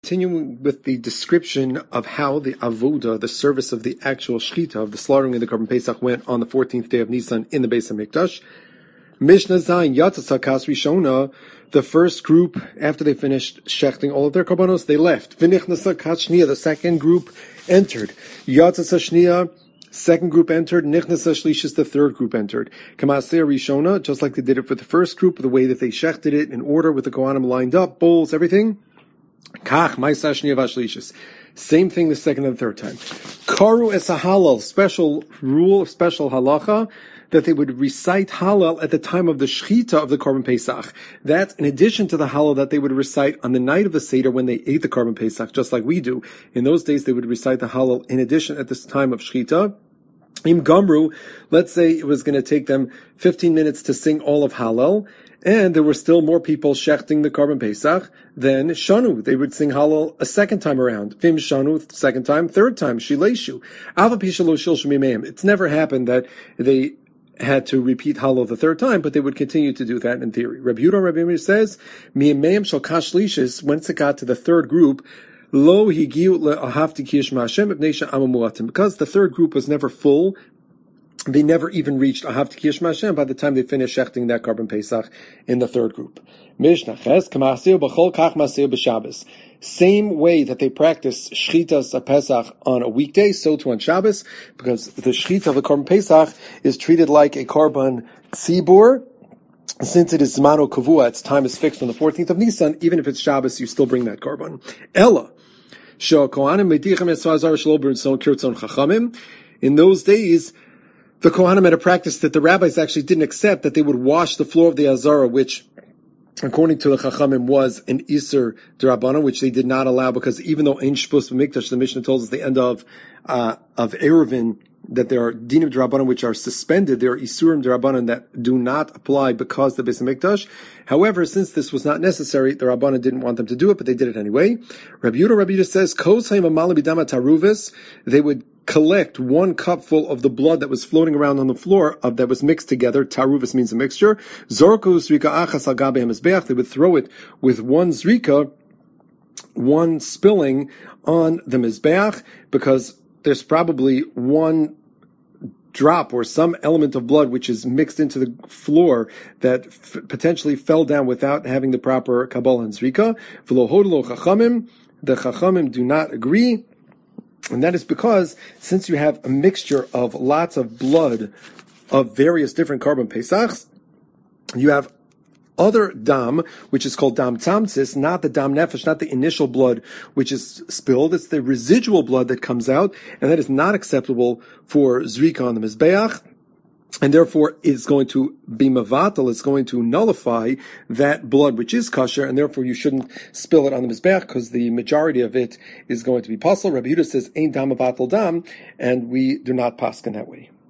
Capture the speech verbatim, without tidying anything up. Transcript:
Continuing with the description of how the avoda, the service of the actual shechita, of the slaughtering of the Korban Pesach, went on the fourteenth day of Nisan in the Beis HaMikdash. Mishnah Zayin Yatzasa Kas Rishona, the first group, after they finished shechting all of their korbanos, they left. V'nichnasa Kas Shniya, the second group entered. Yatzasa Shniya, second group entered. Nichnasa Shlishis, the third group entered. Kamaseh Rishona, just like they did it for the first group, the way that they shechted it in order with the Kohanim lined up, bowls, everything. Kach, Maisa Shniya Vashlishis. Same thing the second and third time. Karu es halal, special rule, special halacha, that they would recite halal at the time of the shechita of the Korban Pesach. That's in addition to the halal that they would recite on the night of the Seder when they ate the Korban Pesach, just like we do. In those days, they would recite the halal in addition at this time of shechita. Im Gamru, let's say it was going to take them fifteen minutes to sing all of Hallel, and there were still more people shechting the Korban Pesach, then Shanu, they would sing Hallel a second time around. Vim Shanu, second time, third time, Shileshu. Ava Pishalo Shil Shemimeim. It's never happened that they had to repeat Hallel the third time, but they would continue to do that in theory. Rabbi Yehuda, Rabbi Meir says, Mi'emeim Shal Kashlishis, once it got to the third group, Lo higiu le'ahavti ki yishma Hashem ibnei she'ama mu'atim. Because the third group was never full, they never even reached ahavti ki yishma Hashem by the time they finished shechting that Korban Pesach in the third group. Mishnah ches k'ma'aseu b'chol kach ma'aseu b'Shabbos. Same way that they practice shchitas Pesach on a weekday, so too on Shabbos, because the shchita of the Korban Pesach is treated like a Korban tzibur. Since it is Zmano Kavua, its time is fixed on the fourteenth of Nisan, even if it's Shabbos, you still bring that Korban. Ella. In those days, the Kohanim had a practice that the rabbis actually didn't accept, that they would wash the floor of the Azara, which, according to the Chachamim, was an Iser D'Rabbanan, which they did not allow, because even though Ein Shpus B'Mikdash, the Mishnah tells us the end of, uh, of Eruvin, that there are dinim d'Rabbanan which are suspended, there are isurim d'Rabbanan that do not apply because the Beis HaMikdash. However, since this was not necessary, the Rabbanan didn't want them to do it, but they did it anyway. Rabbi Yehuda, Rabbi Yehuda says, Kos hayim amali b'dama taruvis, they would collect one cupful of the blood that was floating around on the floor, of that was mixed together. Taruvis means a mixture. Zorku zrika achas al gabe hamizbeach, they would throw it with one zrika, one spilling on the mizbeach, because there's probably one drop or some element of blood which is mixed into the floor that f- potentially fell down without having the proper Kabbalah and Zrika. V'lo hodlo chachamim, the chachamim do not agree, and that is because since you have a mixture of lots of blood of various different Korban Pesachs, you have other dam, which is called dam tzamtzis, not the dam nefesh, not the initial blood which is spilled. It's the residual blood that comes out, and that is not acceptable for zrika on the mizbeach, and therefore it's going to be mavatal, it's going to nullify that blood which is kosher, and therefore you shouldn't spill it on the mizbeach, because the majority of it is going to be pasul. Rabbi Yehuda says, ein dam mavatal dam, and we do not paskin that way.